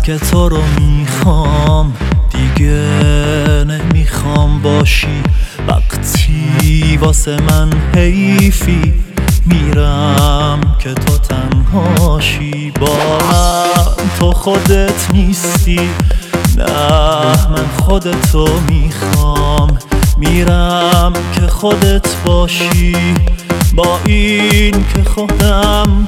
که تو رو میخوام، دیگه نمیخوام باشی. وقتی واسه من حیفی میرم که تو تنهاشی. با من تو خودت نیستی، نه من خودتو میخوام. میرم که خودت باشی، با این که خودم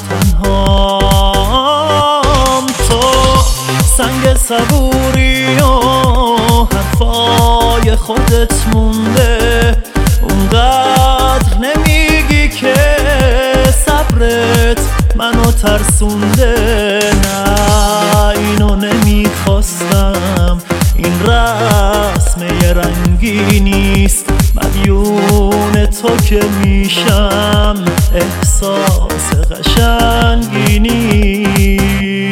تنهام. تو سنگ صبوری و حرفای خودت مونده، اونقدر نمیگی که صبرت منو ترسونده. نه اینو نمیخواستم، این رسم یه رنگی نیست. مدیون تو که میشم، احساس قشنگی نیست.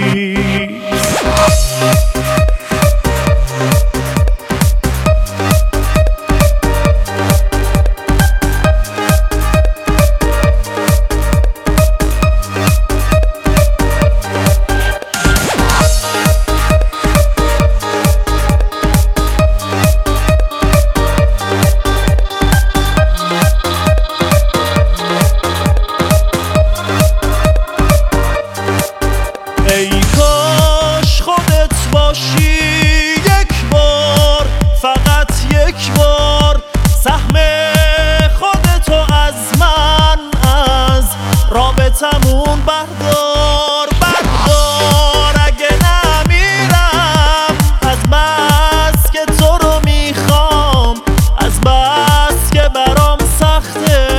ای کاش خودت باشی یک بار، فقط یک بار. سهم خودتو از من، از رابطمون بردار. اگه نمیرم از بس که تو رو میخوام، از بس که برام سخته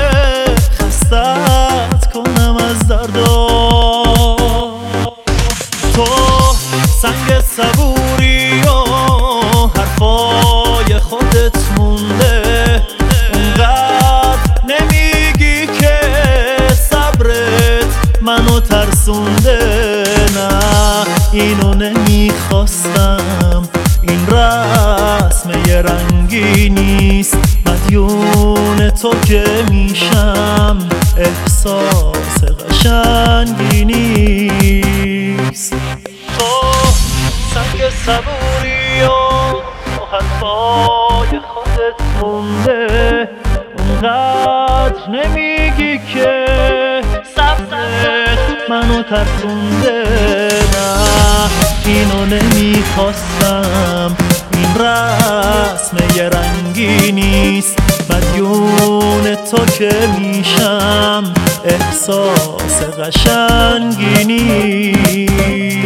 خستت کنم از دردار. تو سنگ صبوری و حرفای خودت مونده، اونقدر نمیگی که صبرت منو ترسونده. نه اینو نمیخواستم، این رسم یه رنگی نیست. مدیون تو که میشم، احساس قشنگی نیست. تو سنگ صبوری و حرفای خودت مونده، اونقدر نمیگی که صبرت منو ترسونده. نه اینو نمیخواستم، این رسم یه رنگی نیست. مدیون تو که میشم، احساس قشنگی نیست.